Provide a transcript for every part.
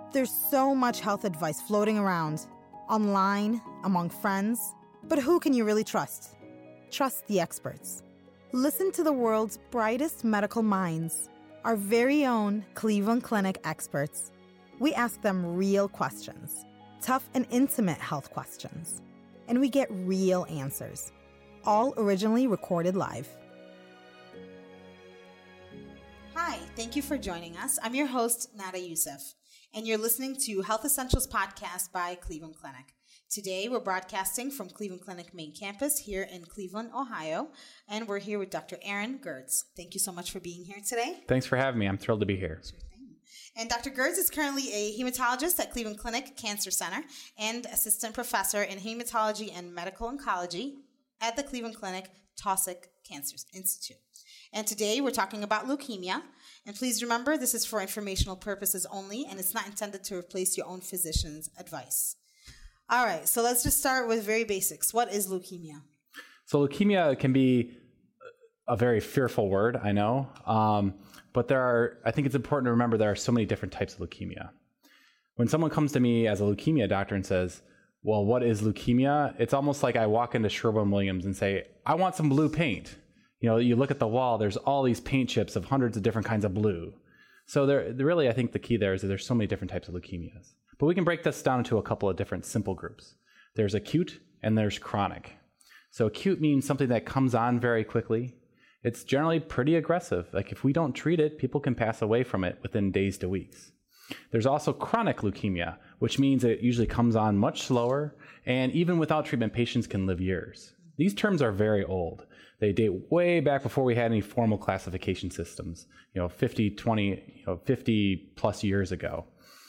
There's so much health advice floating around, online, among friends, but who can you really trust? Trust the experts. Listen to the world's brightest medical minds, our very own Cleveland Clinic experts. We ask them real questions, tough and intimate health questions, and we get real answers, all originally recorded live. Hi, thank you for joining us. I'm your host, Nada Youssef, and you're listening to Health Essentials Podcast by Cleveland Clinic. Today, we're broadcasting from Cleveland Clinic main campus here in Cleveland, Ohio, and we're here with Dr. Aaron Gertz. Thank you so much for being here today. Thanks for having me. I'm thrilled to be here. Sure thing. And Dr. Gertz is currently a hematologist at Cleveland Clinic Cancer Center and assistant professor in hematology and medical oncology at the Cleveland Clinic Taussig Cancer Institute. And today, we're talking about leukemia. And please remember, this is for informational purposes only, and it's not intended to replace your own physician's advice. All right, so let's just start with very basics. What is leukemia? So leukemia can be a very fearful word, I know, but I think it's important to remember there are so many different types of leukemia. When someone comes to me as a leukemia doctor and says, well, what is leukemia? It's almost like I walk into Sherwin-Williams and say, I want some blue paint. You know, you look at the wall, there's all these paint chips of hundreds of different kinds of blue. So really, I think the key there is that there's so many different types of leukemias. But we can break this down into a couple of different simple groups. There's acute and there's chronic. So acute means something that comes on very quickly. It's generally pretty aggressive. Like if we don't treat it, people can pass away from it within days to weeks. There's also chronic leukemia, which means it usually comes on much slower, and even without treatment, patients can live years. These terms are very old. They date way back before we had any formal classification systems, 50 plus years ago.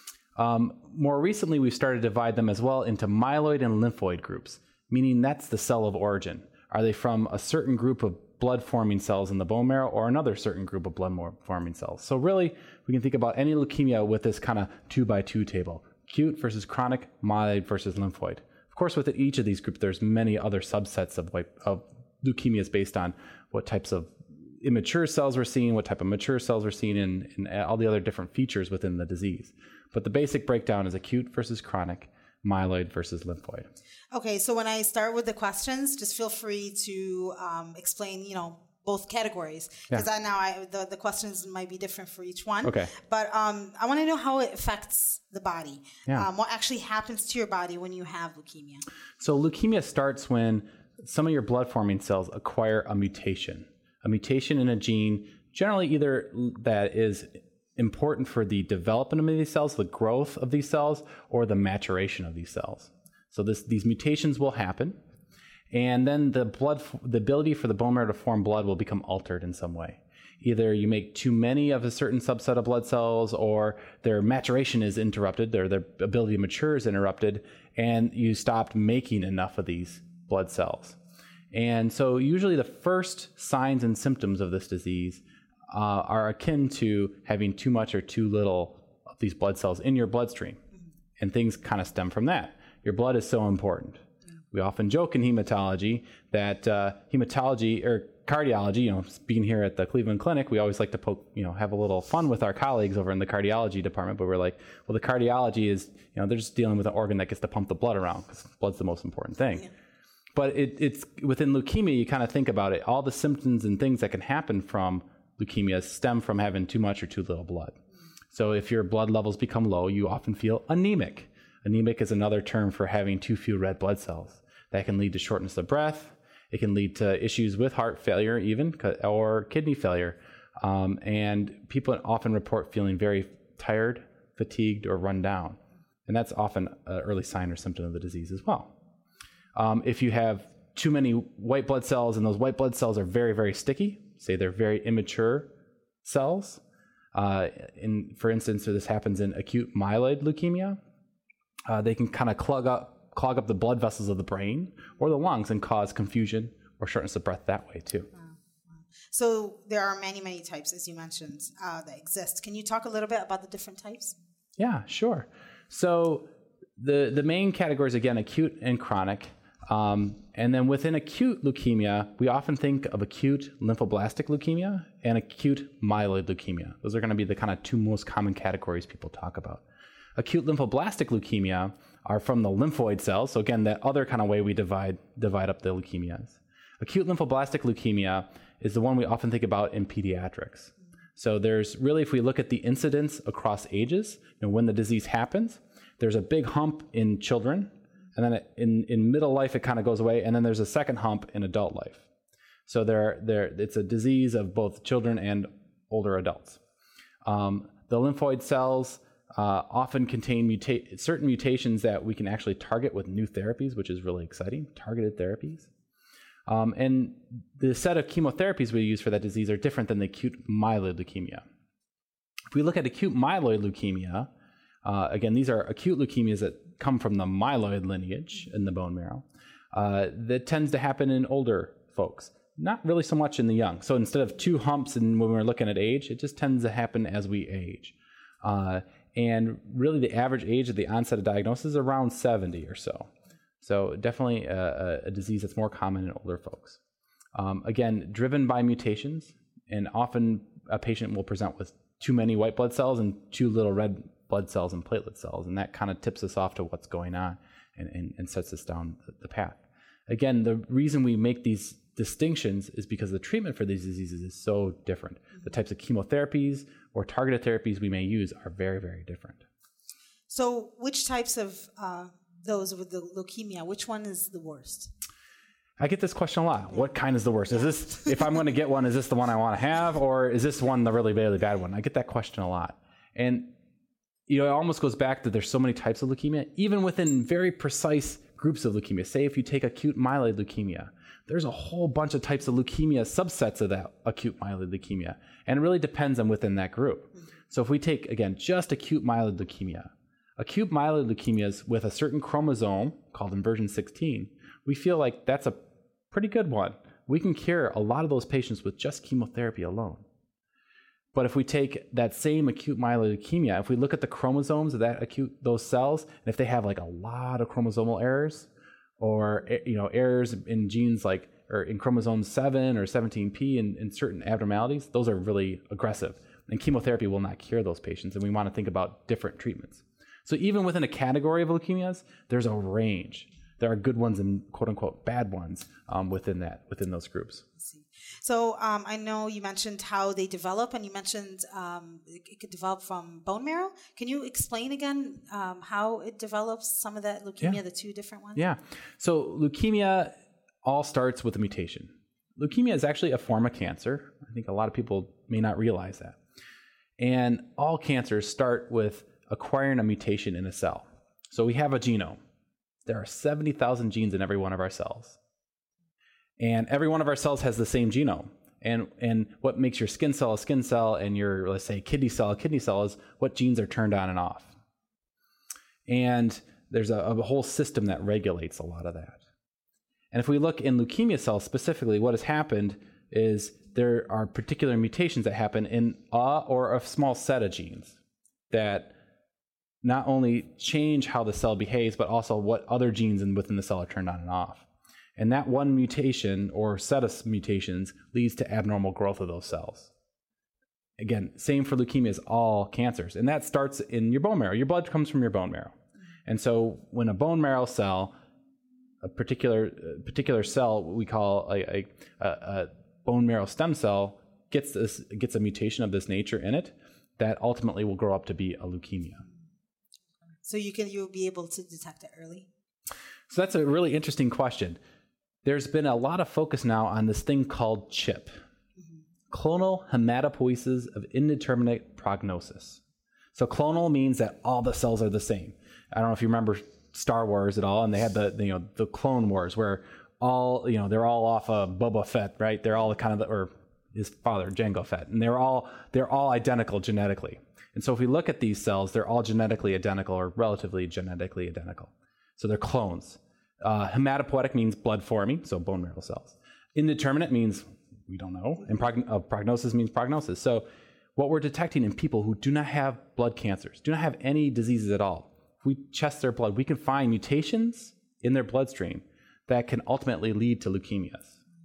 More recently, we've started to divide them as well into myeloid and lymphoid groups, meaning that's the cell of origin. Are they from a certain group of blood-forming cells in the bone marrow or another certain group of blood-forming cells? So really, we can think about any leukemia with this kind of 2x2 table, acute versus chronic, myeloid versus lymphoid. Of course, within each of these groups, there's many other subsets of leukemias based on what types of immature cells we're seeing, what type of mature cells we're seeing, and all the other different features within the disease. But the basic breakdown is acute versus chronic, myeloid versus lymphoid. Okay, so when I start with the questions, just feel free to explain, both categories, because the questions might be different for each one. Okay. But I want to know how it affects the body. Yeah. What actually happens to your body when you have leukemia? So leukemia starts when some of your blood-forming cells acquire a mutation in a gene, generally either that is important for the development of these cells, the growth of these cells, or the maturation of these cells. So these mutations will happen, and then the ability for the bone marrow to form blood will become altered in some way. Either you make too many of a certain subset of blood cells, or their maturation is interrupted, their ability to mature is interrupted, and you stopped making enough of these blood cells. And so usually the first signs and symptoms of this disease are akin to having too much or too little of these blood cells in your bloodstream. And things kind of stem from that. Your blood is so important. We often joke in hematology that hematology or cardiology, being here at the Cleveland Clinic, we always like to have a little fun with our colleagues over in the cardiology department, but we're like, well, the cardiology is, they're just dealing with an organ that gets to pump the blood around because blood's the most important thing. Yeah. But it's within leukemia, you kind of think about it, all the symptoms and things that can happen from leukemia stem from having too much or too little blood. So if your blood levels become low, you often feel anemic. Anemic is another term for having too few red blood cells. That can lead to shortness of breath. It can lead to issues with heart failure even, or kidney failure. And people often report feeling very tired, fatigued, or run down. And that's often an early sign or symptom of the disease as well. If you have too many white blood cells and those white blood cells are very, very sticky, say they're very immature cells, for instance, this happens in acute myeloid leukemia, they can kind of clog up the blood vessels of the brain or the lungs and cause confusion or shortness of breath that way too. Wow. So there are many, many types, as you mentioned, that exist. Can you talk a little bit about the different types? Yeah, sure. So the main categories, again, acute and chronic. And then within acute leukemia, we often think of acute lymphoblastic leukemia and acute myeloid leukemia. Those are going to be the kind of two most common categories people talk about. Acute lymphoblastic leukemia are from the lymphoid cells. So again, that other kind of way we divide up the leukemias. Acute lymphoblastic leukemia is the one we often think about in pediatrics. So there's really, if we look at the incidence across ages, when the disease happens, there's a big hump in children, and then in middle life it kind of goes away, and then there's a second hump in adult life. So it's a disease of both children and older adults. The lymphoid cells often contain certain mutations that we can actually target with new therapies, which is really exciting, targeted therapies. And the set of chemotherapies we use for that disease are different than the acute myeloid leukemia. If we look at acute myeloid leukemia, again, these are acute leukemias that come from the myeloid lineage in the bone marrow. That tends to happen in older folks, not really so much in the young. So instead of 2 humps when we're looking at age, it just tends to happen as we age. And really the average age of the onset of diagnosis is around 70 or so. So definitely a disease that's more common in older folks. Again, driven by mutations, and often a patient will present with too many white blood cells and too little red blood cells and platelet cells, and that kind of tips us off to what's going on and sets us down the path. Again, the reason we make these distinctions is because the treatment for these diseases is so different. The types of chemotherapies or targeted therapies we may use are very, very different. So which types of those with the leukemia, which one is the worst? I get this question a lot. What kind is the worst? Is this, if I'm going to get one, is this the one I want to have, or is this one the really, really bad one? I get that question a lot. And it almost goes back that there's so many types of leukemia, even within very precise groups of leukemia. Say if you take acute myeloid leukemia, there's a whole bunch of types of leukemia, subsets of that acute myeloid leukemia, and it really depends on within that group. So if we take, again, just acute myeloid leukemias with a certain chromosome called inversion 16, we feel like that's a pretty good one. We can cure a lot of those patients with just chemotherapy alone. But if we take that same acute myeloid leukemia, if we look at the chromosomes of those cells, and if they have like a lot of chromosomal errors, or errors in genes or in chromosome 7 or 17p and certain abnormalities, those are really aggressive. And chemotherapy will not cure those patients, and we want to think about different treatments. So even within a category of leukemias, there's a range. There are good ones and quote unquote bad ones within those groups. So I know you mentioned how they develop, and you mentioned it could develop from bone marrow. Can you explain again how it develops, some of that leukemia, the 2 different ones? Yeah. So leukemia all starts with a mutation. Leukemia is actually a form of cancer. I think a lot of people may not realize that. And all cancers start with acquiring a mutation in a cell. So we have a genome. There are 70,000 genes in every one of our cells. And every one of our cells has the same genome. And what makes your skin cell a skin cell and your, let's say, kidney cell a kidney cell is what genes are turned on and off. And there's a whole system that regulates a lot of that. And if we look in leukemia cells specifically, what has happened is there are particular mutations that happen in or a small set of genes that not only change how the cell behaves, but also what other genes within the cell are turned on and off. And that one mutation or set of mutations leads to abnormal growth of those cells. Again, same for leukemia as all cancers. And that starts in your bone marrow. Your blood comes from your bone marrow. And so when a bone marrow cell, a particular cell we call a bone marrow stem cell gets a mutation of this nature in it, that ultimately will grow up to be a leukemia. So you'll be able to detect it early? So that's a really interesting question. There's been a lot of focus now on this thing called CHIP, clonal hematopoiesis of indeterminate prognosis. So clonal means that all the cells are the same. I don't know if you remember Star Wars at all, and they had the Clone Wars where they're all off of Boba Fett, right? They're all kind of or his father Jango Fett, and they're all identical genetically. And so if we look at these cells, they're all genetically identical or relatively genetically identical. So they're clones. Hematopoietic means blood forming, so bone marrow cells. Indeterminate means we don't know, and prognosis means prognosis. So what we're detecting in people who do not have blood cancers, do not have any diseases at all, if we test their blood, we can find mutations in their bloodstream that can ultimately lead to leukemias.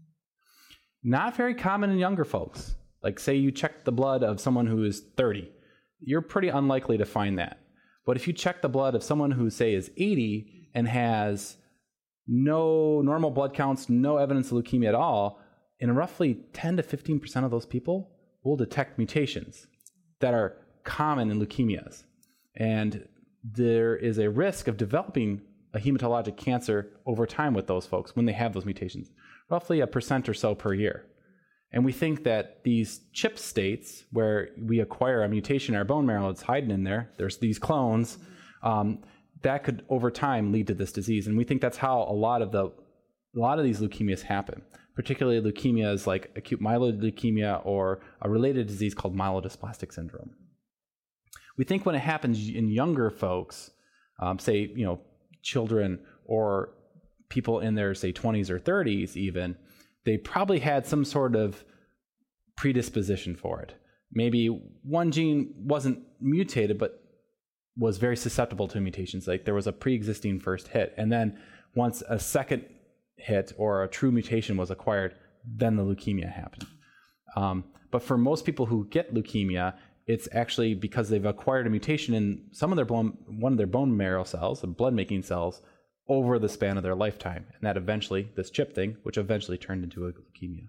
Not very common in younger folks. Like say you check the blood of someone who is 30, you're pretty unlikely to find that. But if you check the blood of someone who, say, is 80 and has no normal blood counts, no evidence of leukemia at all, in roughly 10 to 15% of those people, we'll detect mutations that are common in leukemias. And there is a risk of developing a hematologic cancer over time with those folks when they have those mutations, roughly 1% or so per year. And we think that these chip states where we acquire a mutation in our bone marrow, it's hiding in there, there's these clones, that could over time lead to this disease. And we think that's how a lot of these leukemias happen, particularly leukemias like acute myeloid leukemia or a related disease called myelodysplastic syndrome. We think when it happens in younger folks, say, children or people in their, say, 20s or 30s even, they probably had some sort of predisposition for it. Maybe one gene wasn't mutated, but was very susceptible to mutations. Like there was a pre-existing first hit. And then once a second hit or a true mutation was acquired, then the leukemia happened. But for most people who get leukemia, it's actually because they've acquired a mutation in one of their bone marrow cells, the blood-making cells, over the span of their lifetime. And that eventually, this chip thing, which eventually turned into a leukemia.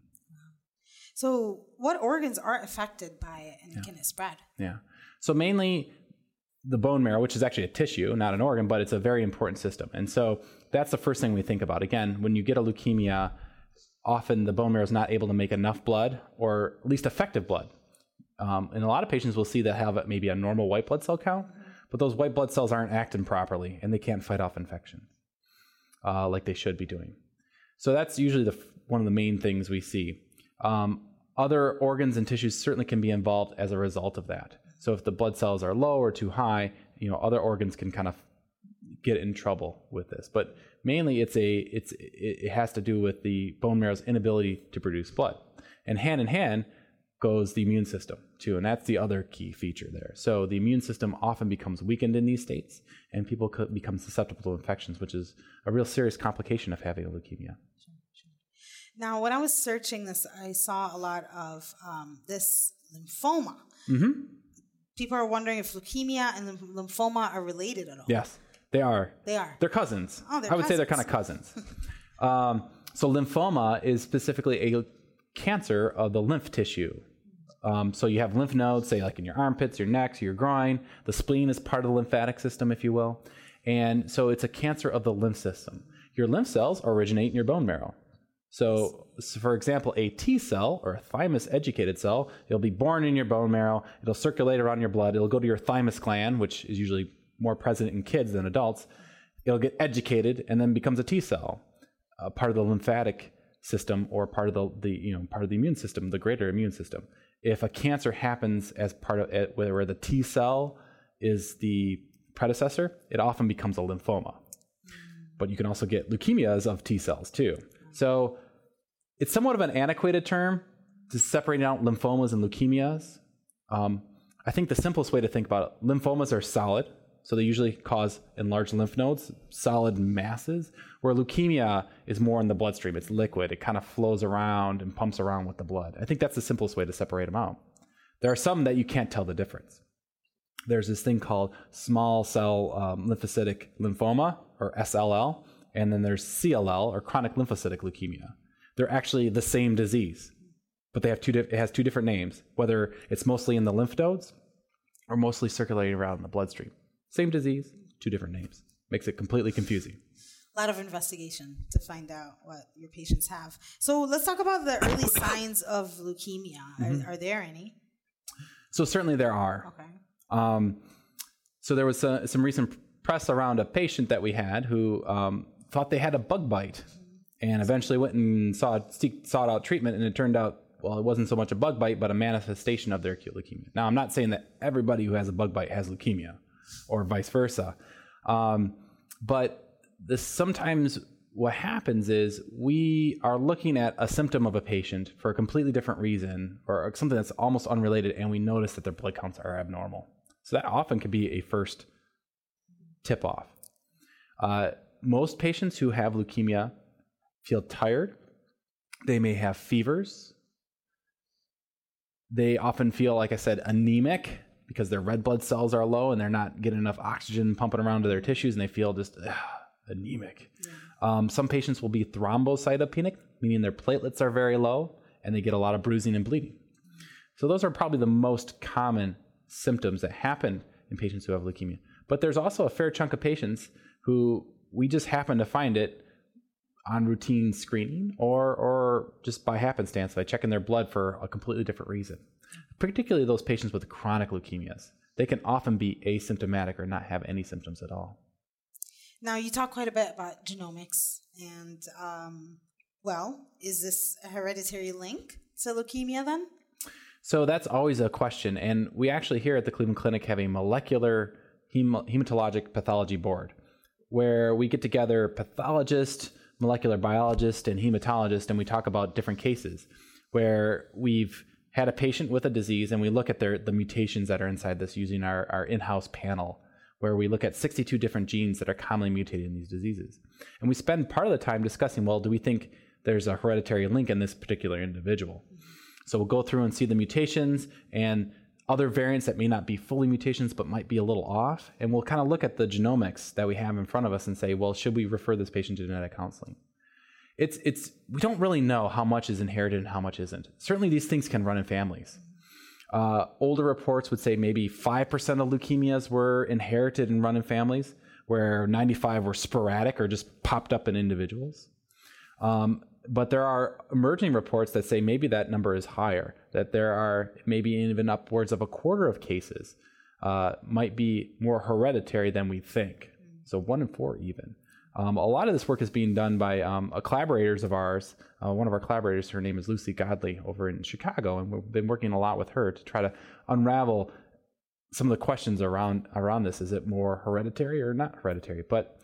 So what organs are affected by it and can it spread? Yeah. So mainly the bone marrow, which is actually a tissue, not an organ, but it's a very important system. And so that's the first thing we think about. Again, when you get a leukemia, often the bone marrow is not able to make enough blood, or at least effective blood. And a lot of patients will see that have maybe a normal white blood cell count, but those white blood cells aren't acting properly and they can't fight off infection like they should be doing. So that's usually one of the main things we see. Other organs and tissues certainly can be involved as a result of that. So if the blood cells are low or too high, other organs can kind of get in trouble with this. But mainly it has to do with the bone marrow's inability to produce blood. And hand in hand goes the immune system too, and that's the other key feature there. So the immune system often becomes weakened in these states, and people could become susceptible to infections, which is a real serious complication of having a leukemia. Now, when I was searching this, I saw a lot of this lymphoma. Mm-hmm. People are wondering if leukemia and lymphoma are related at all. Yes, they are. They are. They're cousins. Oh, they're I would cousins. say they're kind of cousins. So lymphoma is specifically a cancer of the lymph tissue. So you have lymph nodes, say like in your armpits, your necks, your groin. The spleen is part of the lymphatic system, if you will. And so it's a cancer of the lymph system. Your lymph cells originate in your bone marrow. So for example, a T cell or a thymus-educated cell, it'll be born in your bone marrow. It'll circulate around your blood. It'll go to your thymus gland, which is usually more present in kids than adults. It'll get educated and then becomes a T cell, part of the lymphatic system or part of the immune system, the greater immune system. If a cancer happens as part of it, where the T cell is the predecessor, it often becomes a lymphoma. But you can also get leukemias of T cells too. So it's somewhat of an antiquated term to separate out lymphomas and leukemias. I think the simplest way to think about it, lymphomas are solid, so they usually cause enlarged lymph nodes, solid masses, where leukemia is more in the bloodstream. It's liquid. It kind of flows around and pumps around with the blood. I think that's the simplest way to separate them out. There are some that you can't tell the difference. There's this thing called small cell lymphocytic lymphoma, or SLL, and then there's CLL, or chronic lymphocytic leukemia. They're actually the same disease, but they have it has two different names, whether it's mostly in the lymph nodes or mostly circulating around in the bloodstream. Same disease, two different names. Makes it completely confusing. A lot of investigation to find out what your patients have. So let's talk about the early signs of leukemia. Mm-hmm. Are there any? So certainly there are. Okay. So there was some recent press around a patient that we had who thought they had a bug bite and eventually went and sought out treatment, and it turned out, well, it wasn't so much a bug bite, but a manifestation of their acute leukemia. Now, I'm not saying that everybody who has a bug bite has leukemia or vice versa. But sometimes what happens is we are looking at a symptom of a patient for a completely different reason or something that's almost unrelated, and we notice that their blood counts are abnormal. So that often could be a first tip-off. Most patients who have leukemia feel tired. They may have fevers. They often feel, like I said, anemic because their red blood cells are low and they're not getting enough oxygen pumping around to their tissues, and they feel just anemic. Yeah. Some patients will be thrombocytopenic, meaning their platelets are very low and they get a lot of bruising and bleeding. So those are probably the most common symptoms that happen in patients who have leukemia. But there's also a fair chunk of patients who we just happen to find it on routine screening or just by happenstance by checking their blood for a completely different reason. Particularly those patients with chronic leukemias. They can often be asymptomatic or not have any symptoms at all. Now, you talk quite a bit about genomics, and, is this a hereditary link to leukemia then? So that's always a question, and we actually here at the Cleveland Clinic have a molecular hematologic pathology board where we get together pathologists, molecular biologists, and hematologists, and we talk about different cases where we've had a patient with a disease and we look at the mutations that are inside this using our in-house panel, where we look at 62 different genes that are commonly mutated in these diseases. And we spend part of the time discussing, well, do we think there's a hereditary link in this particular individual? So we'll go through and see the mutations and other variants that may not be fully mutations but might be a little off. And we'll kind of look at the genomics that we have in front of us and say, well, should we refer this patient to genetic counseling? We don't really know how much is inherited and how much isn't. Certainly these things can run in families. Older reports would say maybe 5% of leukemias were inherited and run in families, where 95 were sporadic or just popped up in individuals. But there are emerging reports that say maybe that number is higher, that there are maybe even upwards of a quarter of cases might be more hereditary than we think. So 1 in 4 even. A lot of this work is being done by collaborators of ours. One of our collaborators, her name is Lucy Godley over in Chicago, and we've been working a lot with her to try to unravel some of the questions around this. Is it more hereditary or not hereditary? But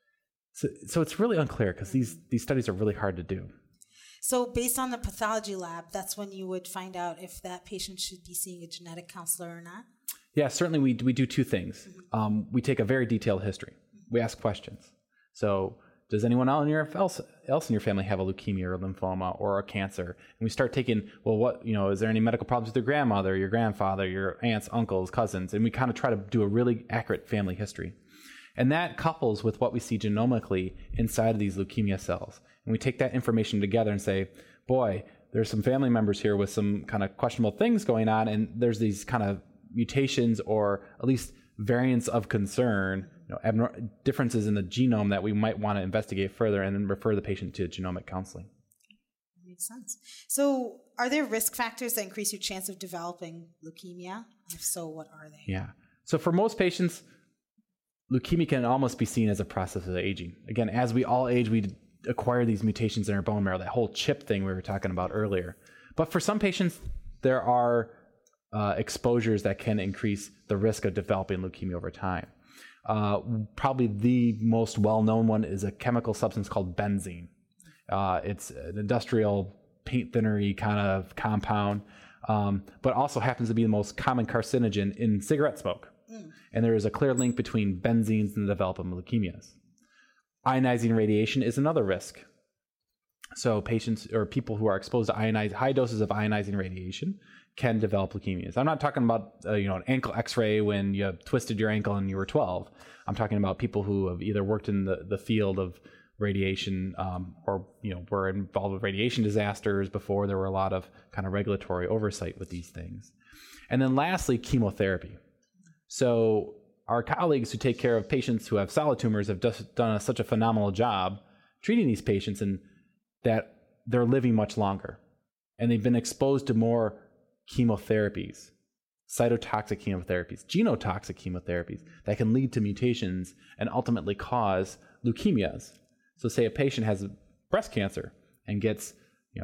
so it's really unclear because these studies are really hard to do. So based on the pathology lab, that's when you would find out if that patient should be seeing a genetic counselor or not? Yeah, certainly we do two things. We take a very detailed history. We ask questions. So does anyone else in your family have a leukemia or a lymphoma or a cancer? And we start taking, well, is there any medical problems with your grandmother, your grandfather, your aunts, uncles, cousins? And we kind of try to do a really accurate family history. And that couples with what we see genomically inside of these leukemia cells. And we take that information together and say, boy, there's some family members here with some kind of questionable things going on, and there's these kind of mutations or at least variants of concern, differences in the genome that we might want to investigate further and then refer the patient to genomic counseling. That makes sense. So are there risk factors that increase your chance of developing leukemia? If so, what are they? Yeah. So for most patients, leukemia can almost be seen as a process of aging. Again, as we all age, we acquire these mutations in our bone marrow, that whole chip thing we were talking about earlier. But for some patients, there are exposures that can increase the risk of developing leukemia over time. Probably the most well-known one is a chemical substance called benzene. It's an industrial paint thinnery kind of compound, but also happens to be the most common carcinogen in cigarette smoke. And there is a clear link between benzenes and the development of leukemias. Ionizing radiation is another risk. So patients or people who are exposed to high doses of ionizing radiation can develop leukemias. I'm not talking about an ankle X-ray when you twisted your ankle and you were 12. I'm talking about people who have either worked in the field of radiation or were involved with radiation disasters before there were a lot of kind of regulatory oversight with these things. And then lastly, chemotherapy. So our colleagues who take care of patients who have solid tumors have just done such a phenomenal job treating these patients, and that they're living much longer. And they've been exposed to more chemotherapies, cytotoxic chemotherapies, genotoxic chemotherapies that can lead to mutations and ultimately cause leukemias. So say a patient has breast cancer and gets,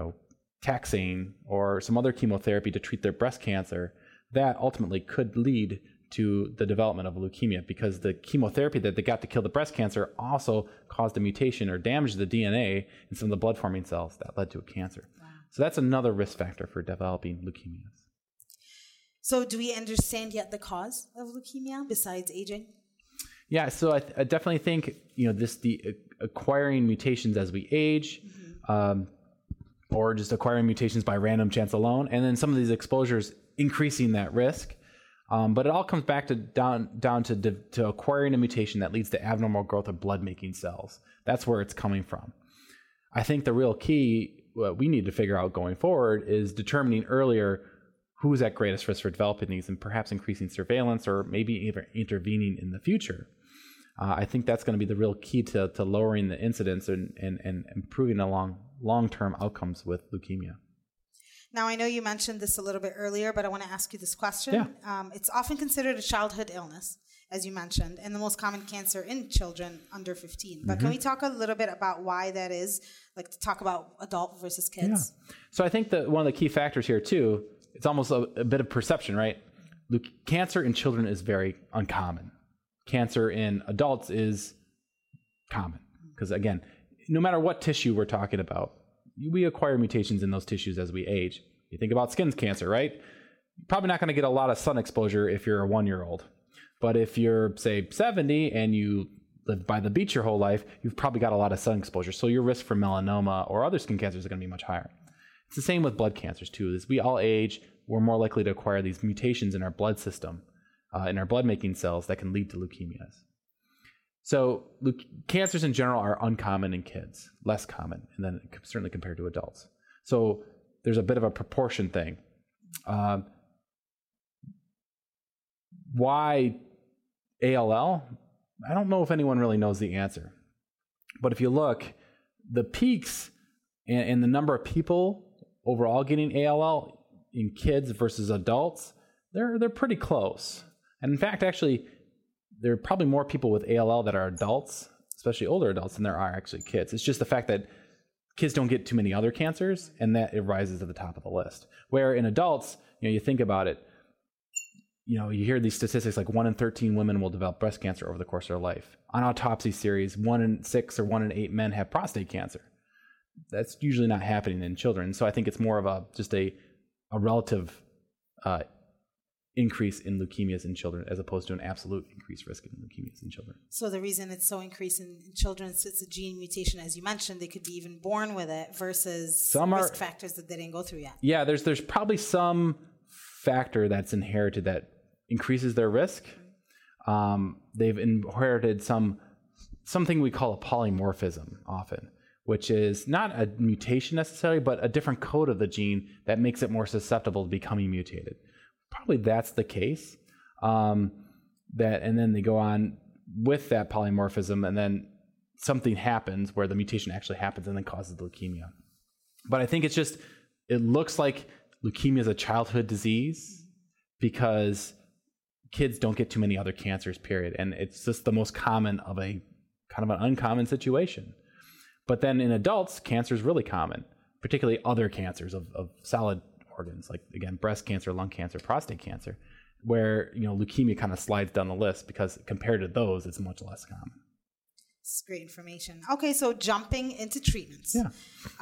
taxane or some other chemotherapy to treat their breast cancer, that ultimately could lead to the development of leukemia because the chemotherapy that they got to kill the breast cancer also caused a mutation or damaged the DNA in some of the blood-forming cells that led to a cancer. Wow. So that's another risk factor for developing leukemias. So do we understand yet the cause of leukemia besides aging? Yeah, so I definitely think, the acquiring mutations as we age, or just acquiring mutations by random chance alone, and then some of these exposures increasing that risk. But it all comes back to down to acquiring a mutation that leads to abnormal growth of blood-making cells. That's where it's coming from. I think the real key, what we need to figure out going forward, is determining earlier who's at greatest risk for developing these and perhaps increasing surveillance or maybe even intervening in the future. I think that's going to be the real key to lowering the incidence and improving the long-term outcomes with leukemia. Now, I know you mentioned this a little bit earlier, but I want to ask you this question. Yeah. It's often considered a childhood illness, as you mentioned, and the most common cancer in children under 15. But can we talk a little bit about why that is, like to talk about adult versus kids? Yeah. So I think that one of the key factors here, too, it's almost a bit of perception, right? Cancer in children is very uncommon. Cancer in adults is common because, again, no matter what tissue we're talking about, we acquire mutations in those tissues as we age. You think about skin cancer, right? You're probably not going to get a lot of sun exposure if you're a 1-year-old. But if you're, say, 70 and you lived by the beach your whole life, you've probably got a lot of sun exposure. So your risk for melanoma or other skin cancers is going to be much higher. It's the same with blood cancers, too. As we all age, we're more likely to acquire these mutations in our blood system, in our blood-making cells that can lead to leukemias. So cancers in general are uncommon in kids, less common, and then certainly compared to adults. So there's a bit of a proportion thing. Why ALL? I don't know if anyone really knows the answer. But if you look, the peaks and the number of people overall getting ALL in kids versus adults, they're pretty close. And in fact, actually, there are probably more people with ALL that are adults, especially older adults, than there are actually kids. It's just the fact that kids don't get too many other cancers, and that it rises to the top of the list. Where in adults, you think about it, you hear these statistics like 1 in 13 women will develop breast cancer over the course of their life. On autopsy series, 1 in 6 or 1 in 8 men have prostate cancer. That's usually not happening in children. So I think it's more of just a relative increase in leukemias in children as opposed to an absolute increased risk in leukemias in children. So the reason it's so increased in children is it's a gene mutation, as you mentioned. They could be even born with it versus risk factors that they didn't go through yet. Yeah, there's probably some factor that's inherited that increases their risk. They've inherited something we call a polymorphism often, which is not a mutation necessarily, but a different code of the gene that makes it more susceptible to becoming mutated. Probably that's the case. And then they go on with that polymorphism, and then something happens where the mutation actually happens and then causes the leukemia. But I think it looks like leukemia is a childhood disease because kids don't get too many other cancers, period. And it's just the most common of a kind of an uncommon situation. But then in adults, cancer is really common, particularly other cancers of solid organs, like, again, breast cancer, lung cancer, prostate cancer, where, leukemia kind of slides down the list because compared to those, it's much less common. This is great information. Okay, so jumping into treatments. Yeah.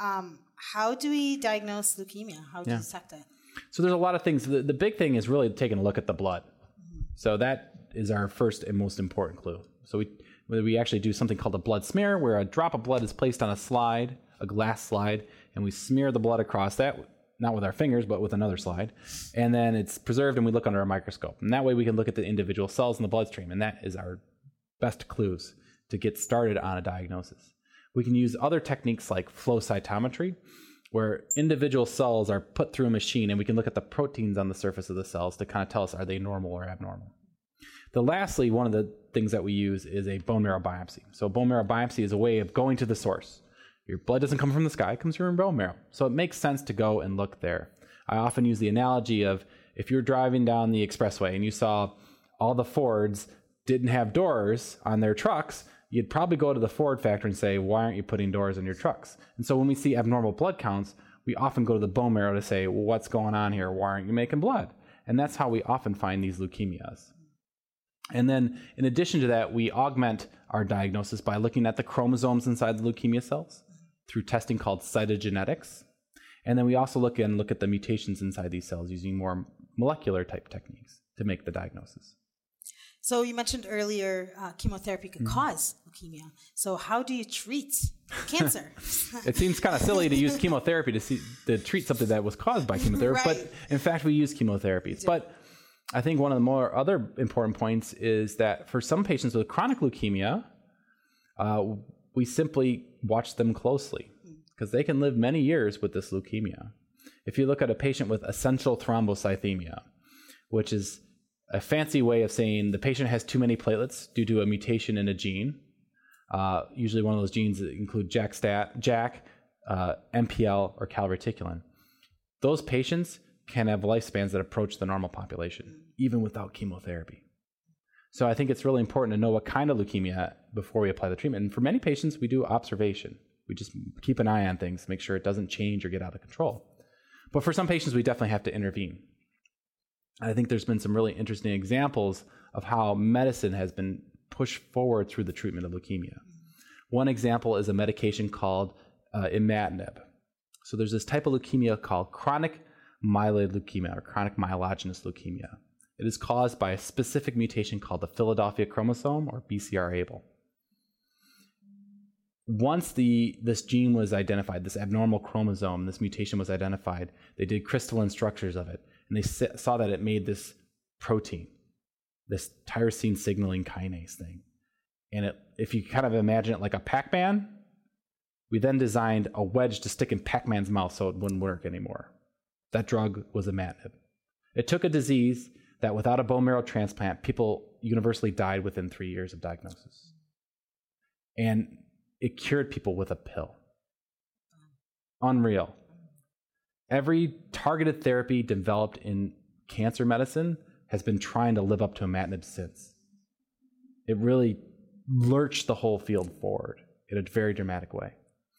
How do we diagnose leukemia? How do we detect it? So there's a lot of things. The big thing is really taking a look at the blood. Mm-hmm. So that is our first and most important clue. So we actually do something called a blood smear, where a drop of blood is placed on a glass slide, and we smear the blood across that, not with our fingers, but with another slide. And then it's preserved and we look under a microscope. And that way we can look at the individual cells in the bloodstream. And that is our best clues to get started on a diagnosis. We can use other techniques like flow cytometry, where individual cells are put through a machine and we can look at the proteins on the surface of the cells to kind of tell us, are they normal or abnormal? Lastly, one of the things that we use is a bone marrow biopsy. So a bone marrow biopsy is a way of going to the source. Your blood doesn't come from the sky, it comes from your bone marrow. So it makes sense to go and look there. I often use the analogy of if you're driving down the expressway and you saw all the Fords didn't have doors on their trucks, you'd probably go to the Ford factory and say, why aren't you putting doors on your trucks? And so when we see abnormal blood counts, we often go to the bone marrow to say, well, what's going on here? Why aren't you making blood? And that's how we often find these leukemias. And then in addition to that, we augment our diagnosis by looking at the chromosomes inside the leukemia cells through testing called cytogenetics. And then we also look at the mutations inside these cells using more molecular type techniques to make the diagnosis. So you mentioned earlier chemotherapy could cause leukemia. So how do you treat cancer? It seems kind of silly to use chemotherapy to treat something that was caused by chemotherapy, right. But in fact we use chemotherapies. But I think one of the more other important points is that for some patients with chronic leukemia, we simply watch them closely because they can live many years with this leukemia. If you look at a patient with essential thrombocythemia, which is a fancy way of saying the patient has too many platelets due to a mutation in a gene, usually one of those genes that include JAK, MPL, or calreticulin. Those patients can have lifespans that approach the normal population, even without chemotherapy. So I think it's really important to know what kind of leukemia before we apply the treatment. And for many patients, we do observation. We just keep an eye on things, make sure it doesn't change or get out of control. But for some patients, we definitely have to intervene. I think there's been some really interesting examples of how medicine has been pushed forward through the treatment of leukemia. One example is a medication called imatinib. So there's this type of leukemia called chronic myeloid leukemia or chronic myelogenous leukemia. It is caused by a specific mutation called the Philadelphia chromosome or BCR-ABL. Once this gene was identified, this abnormal chromosome, this mutation was identified, they did crystalline structures of it, and they saw that it made this protein, this tyrosine signaling kinase thing. And if you kind of imagine it like a Pac-Man, we then designed a wedge to stick in Pac-Man's mouth so it wouldn't work anymore. That drug was imatinib. It took a disease that without a bone marrow transplant, people universally died within 3 years of diagnosis. And it cured people with a pill. Unreal. Every targeted therapy developed in cancer medicine has been trying to live up to imatinib since. It really lurched the whole field forward in a very dramatic way.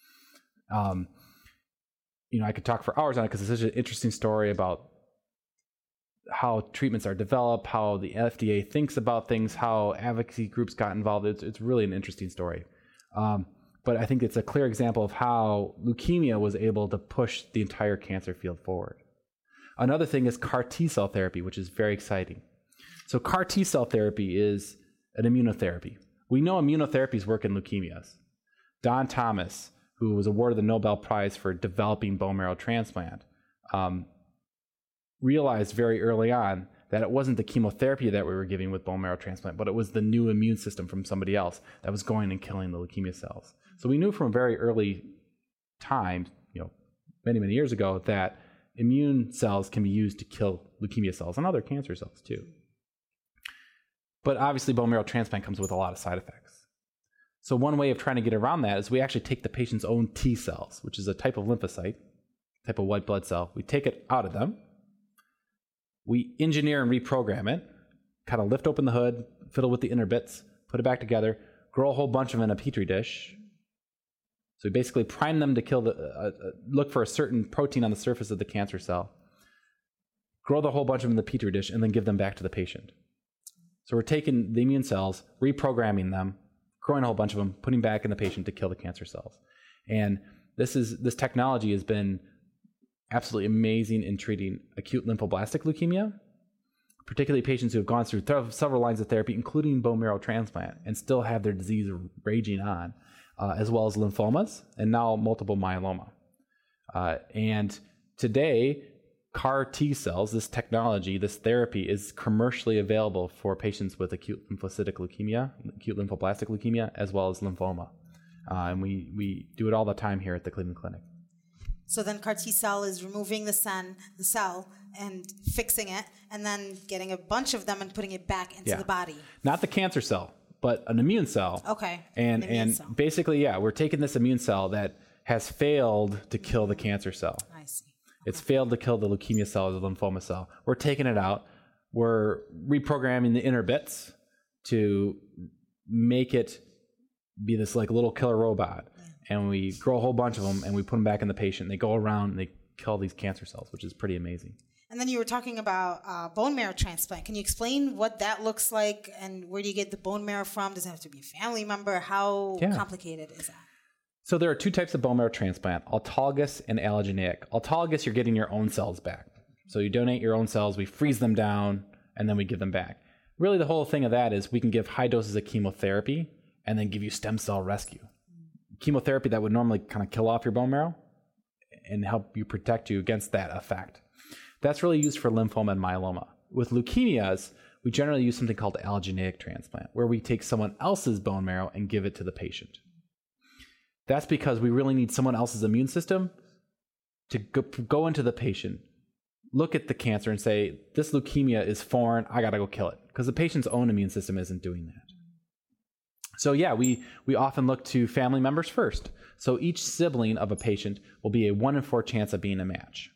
I could talk for hours on it because it's such an interesting story about how treatments are developed, how the FDA thinks about things, how advocacy groups got involved. It's really an interesting story. But I think it's a clear example of how leukemia was able to push the entire cancer field forward. Another thing is CAR T-cell therapy, which is very exciting. So CAR T-cell therapy is an immunotherapy. We know immunotherapies work in leukemias. Don Thomas, who was awarded the Nobel Prize for developing bone marrow transplant, realized very early on that it wasn't the chemotherapy that we were giving with bone marrow transplant, but it was the new immune system from somebody else that was going and killing the leukemia cells. So we knew from a very early time, many, many years ago, that immune cells can be used to kill leukemia cells and other cancer cells too. But obviously bone marrow transplant comes with a lot of side effects. So one way of trying to get around that is we actually take the patient's own T cells, which is a type of lymphocyte, type of white blood cell. We take it out of them. We engineer and reprogram it, kind of lift open the hood, fiddle with the inner bits, put it back together, grow a whole bunch of them in a petri dish. So we basically prime them to kill look for a certain protein on the surface of the cancer cell, grow the whole bunch of them in the petri dish, and then give them back to the patient. So we're taking the immune cells, reprogramming them, growing a whole bunch of them, putting back in the patient to kill the cancer cells. And this technology has been absolutely amazing in treating acute lymphoblastic leukemia, particularly patients who have gone through several lines of therapy, including bone marrow transplant, and still have their disease raging on, as well as lymphomas, and now multiple myeloma. And today, CAR T cells, this technology, this therapy, is commercially available for patients with acute lymphocytic leukemia, acute lymphoblastic leukemia, as well as lymphoma. And we do it all the time here at the Cleveland Clinic. So then CAR T cell is removing the cell and fixing it, and then getting a bunch of them and putting it back into the body. Not the cancer cell, but an immune cell. Okay. And cell. Basically, we're taking this immune cell that has failed to kill the cancer cell. I see. It's failed to kill the leukemia cell or the lymphoma cell. We're taking it out. We're reprogramming the inner bits to make it be this like little killer robot. And we grow a whole bunch of them and we put them back in the patient. They go around and they kill these cancer cells, which is pretty amazing. And then you were talking about bone marrow transplant. Can you explain what that looks like and where do you get the bone marrow from? Does it have to be a family member? How complicated is that? So there are two types of bone marrow transplant, autologous and allogeneic. Autologous, you're getting your own cells back. So you donate your own cells, we freeze them down, and then we give them back. Really, the whole thing of that is we can give high doses of chemotherapy and then give you stem cell rescue. Chemotherapy that would normally kind of kill off your bone marrow and help you protect you against that effect. That's really used for lymphoma and myeloma. with leukemias, we generally use something called allogeneic transplant, where we take someone else's bone marrow and give it to the patient. That's because we really need someone else's immune system to go into the patient, look at the cancer and say, this leukemia is foreign, I gotta go kill it. Because the patient's own immune system isn't doing that. So yeah, we often look to family members first. So each sibling of a patient will be a 1 in 4 chance of being a match.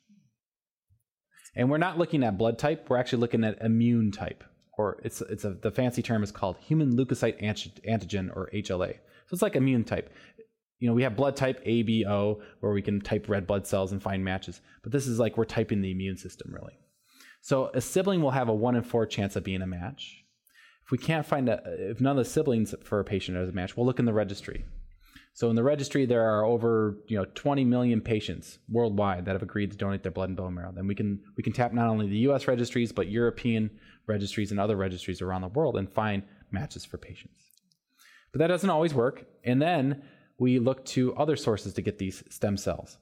And we're not looking at blood type, we're actually looking at immune type. Or the fancy term is called human leukocyte antigen, or HLA. So it's like immune type. We have blood type A, B, O, where we can type red blood cells and find matches. But this is like we're typing the immune system, really. So a sibling will have a 1 in 4 chance of being a match. If we can't find if none of the siblings for a patient is a match, we'll look in the registry. So in the registry, there are over 20 million patients worldwide that have agreed to donate their blood and bone marrow. Then we can tap not only the U.S. registries, but European registries and other registries around the world and find matches for patients. But that doesn't always work. And then we look to other sources to get these stem cells.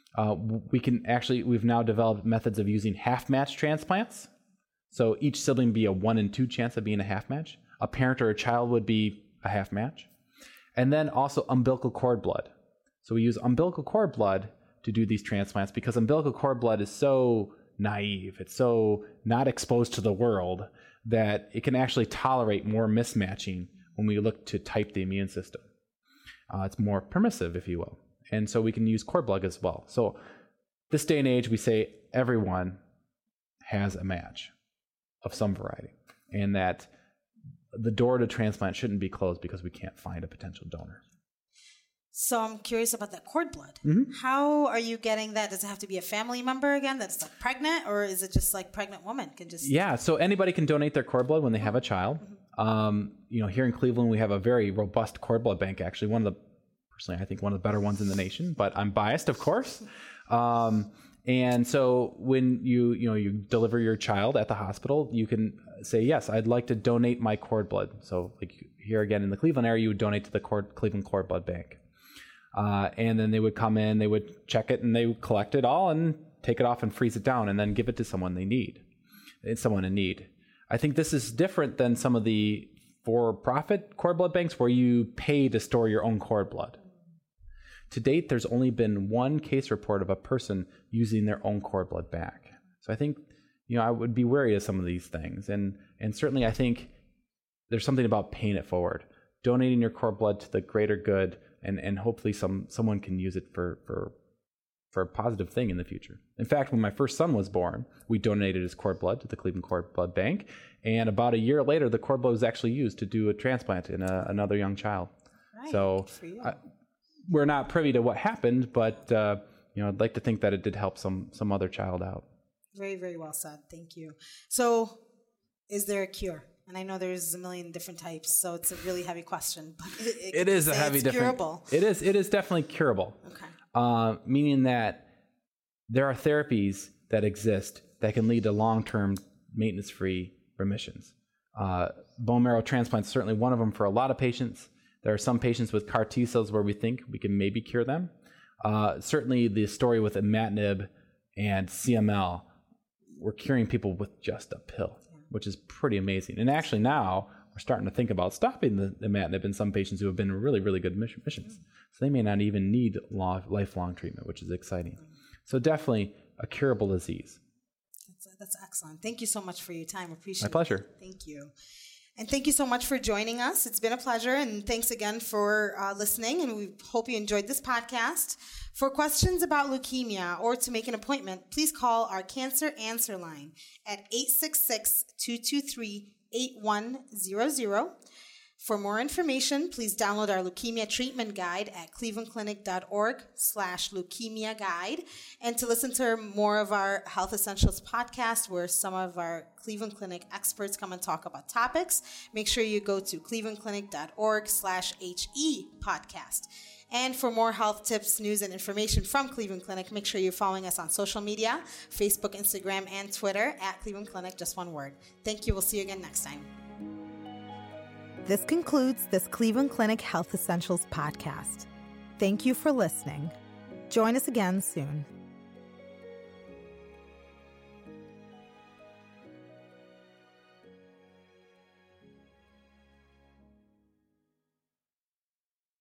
We've now developed methods of using half-match transplants. So each sibling be a 1 in 2 chance of being a half-match. A parent or a child would be a half-match. And then also umbilical cord blood. So we use umbilical cord blood to do these transplants because umbilical cord blood is so naive, it's so not exposed to the world that it can actually tolerate more mismatching when we look to type the immune system. It's more permissive, if you will. And so we can use cord blood as well. So this day and age, we say everyone has a match of some variety, and that the door to transplant shouldn't be closed because we can't find a potential donor. So I'm curious about that cord blood. Mm-hmm. How are you getting that? Does it have to be a family member again that's like pregnant, or is it just like pregnant woman can just? Yeah, so anybody can donate their cord blood when they have a child. Here in Cleveland, we have a very robust cord blood bank. Actually, personally, I think one of the better ones in the nation. But I'm biased, of course. And so when you deliver your child at the hospital, you can say, yes, I'd like to donate my cord blood. So like here again in the Cleveland area, you would donate to the Cleveland Cord Blood Bank. And then they would come in, they would check it, and they would collect it all and take it off and freeze it down and then give it to someone in need. I think this is different than some of the for-profit cord blood banks where you pay to store your own cord blood. To date, there's only been one case report of a person using their own cord blood back. So I think, I would be wary of some of these things. And certainly I think there's something about paying it forward, donating your cord blood to the greater good, and hopefully someone can use it for a positive thing in the future. In fact, when my first son was born, we donated his cord blood to the Cleveland Cord Blood Bank. And about a year later, the cord blood was actually used to do a transplant in another young child. Right. So we're not privy to what happened, but I'd like to think that it did help some other child out. Very, very well said. Thank you. So is there a cure? And I know there's a million different types, so it's a really heavy question. But it is a heavy different. Curable. It is definitely curable. Okay. Meaning that there are therapies that exist that can lead to long-term maintenance-free remissions. Bone marrow transplant is certainly one of them for a lot of patients. There are some patients with CAR T cells where we think we can maybe cure them. Certainly the story with imatinib and CML, we're curing people with just a pill, which is pretty amazing. And actually now we're starting to think about stopping the imatinib in some patients who have been in really, really good remissions. So they may not even need lifelong treatment, which is exciting. So definitely a curable disease. That's excellent. Thank you so much for your time. Appreciate it. My pleasure. Thank you. And thank you so much for joining us. It's been a pleasure. And thanks again for listening. And we hope you enjoyed this podcast. For questions about leukemia or to make an appointment, please call our Cancer Answer Line at 866-223-8100. For more information, please download our leukemia treatment guide at clevelandclinic.org/leukemia guide. And to listen to more of our Health Essentials podcast, where some of our Cleveland Clinic experts come and talk about topics, make sure you go to clevelandclinic.org/HE podcast. And for more health tips, news, and information from Cleveland Clinic, make sure you're following us on social media, Facebook, Instagram, and Twitter at Cleveland Clinic, just one word. Thank you. We'll see you again next time. This concludes this Cleveland Clinic Health Essentials podcast. Thank you for listening. Join us again soon.